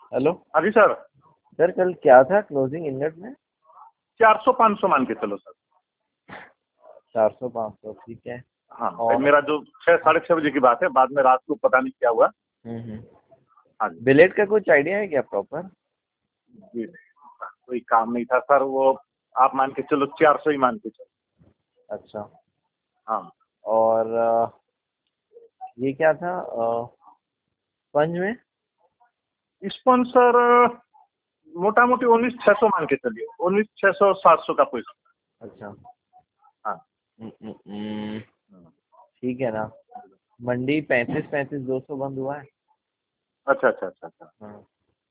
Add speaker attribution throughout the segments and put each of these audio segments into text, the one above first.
Speaker 1: Hello.
Speaker 2: हाँ जी sir.
Speaker 1: Sir कल क्या था क्लोजिंग इनलेट में?
Speaker 2: 400-500 मान के चलो सर।
Speaker 1: 400-500 ठीक है।
Speaker 2: हाँ
Speaker 1: और
Speaker 2: मेरा जो 6-6:30 बजे की बात है, बाद में रात को पता नहीं क्या हुआ।
Speaker 1: हम्म।
Speaker 2: हाँ जी।
Speaker 1: बिलेट का कुछ आइडिया है क्या प्रॉपर?
Speaker 2: जी कोई काम नहीं था सर, वो आप मान के चलो 400 ही मान के चलो।
Speaker 1: अच्छा।
Speaker 2: हाँ।
Speaker 1: और ये क्या था स्पंज में?
Speaker 2: स्पॉन्सर मोटा मोटी 19,600 मान के चलिए, 19,600-700 का कोई।
Speaker 1: अच्छा।
Speaker 2: हाँ।
Speaker 1: ठीक है ना। मंडी 35-200 बंद हुआ है।
Speaker 2: अच्छा अच्छा अच्छा अच्छा।
Speaker 1: हाँ।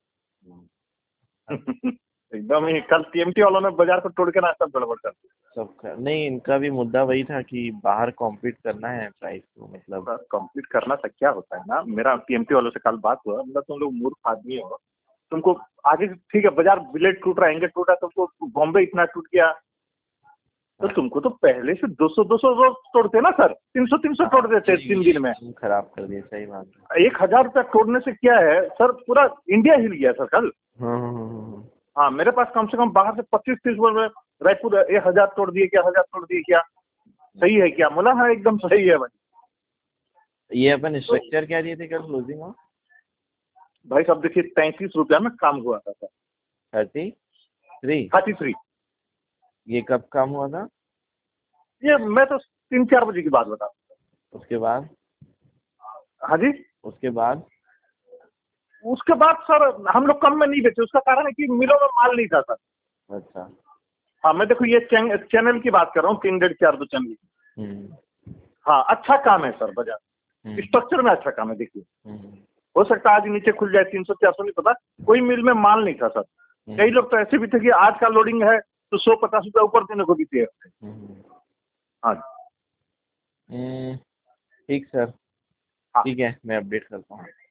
Speaker 2: एकदम ही कल टीएमटी वालों ने बाजार को तोड़ के ना सब गड़बड़ कर दिया।
Speaker 1: नहीं, इनका भी मुद्दा वही था कि बाहर कॉम्पीट करना है प्राइस को, मतलब।
Speaker 2: सर कंप्लीट करना था, क्या होता है ना, मेरा टीएमटी वालों से कल बात हुआ, मतलब तुम लोग मूर्ख आदमी हो, तुमको आगे ठीक है बाजार बिलेट टूट रहा है, इंगेट टूट रहा है, तुमको बॉम्बे इतना टूट गया, तो
Speaker 1: हाँ।
Speaker 2: तुमको तो पहले से 200-200 रोज तोड़ते ना सर, 300-300 तोड़ देते 3 दिन में।
Speaker 1: खराब कर दिया, सही बात है।
Speaker 2: 1,000 रुपया तोड़ने से क्या है सर, पूरा इंडिया हिल गया सर कल।
Speaker 1: हाँ।
Speaker 2: हाँ मेरे पास कम से कम बाहर से 25-30 बोल रहे रायपुर 1,000 तोड़ दिए क्या, 1,000 तोड़ दिए क्या, सही है क्या? बोला हाँ एकदम सही है भाई।
Speaker 1: ये अपन
Speaker 2: तो
Speaker 1: स्ट्रक्चर क्या दिए थे कल क्लोजिंग में?
Speaker 2: भाई साहब देखिए 33 रुपया में काम हुआ था सर।
Speaker 1: 33।
Speaker 2: 33।
Speaker 1: ये कब काम हुआ था?
Speaker 2: ये मैं तो 3-4 बजे की बात बता रहा
Speaker 1: उसके बाद?
Speaker 2: हूँ। हाँ जी।
Speaker 1: उसके बाद?
Speaker 2: उसके बाद सर हम लोग कम में नहीं बेचे, उसका कारण है कि मिलों में माल नहीं था सर।
Speaker 1: अच्छा।
Speaker 2: हाँ मैं देखो ये चैनल की बात कर रहा हूँ, 3-4 चैनल की।
Speaker 1: हम्म।
Speaker 2: हाँ अच्छा काम है सर बाजार,
Speaker 1: हम्म।
Speaker 2: स्ट्रक्चर में अच्छा काम है देखिए।
Speaker 1: हम्म।
Speaker 2: हो सकता है आज नीचे खुल जाए 300-400 नहीं पता, कोई मिल में माल नहीं था सर। कई लोग तो ऐसे भी थे कि आज का लोडिंग है तो 100-50 रुपया ऊपर देने को भी तैयार थे।
Speaker 1: हम्म।
Speaker 2: हाँ।
Speaker 1: ठीक सर।
Speaker 2: हाँ।
Speaker 1: ठीक है, मैं अपडेट करता हूँ।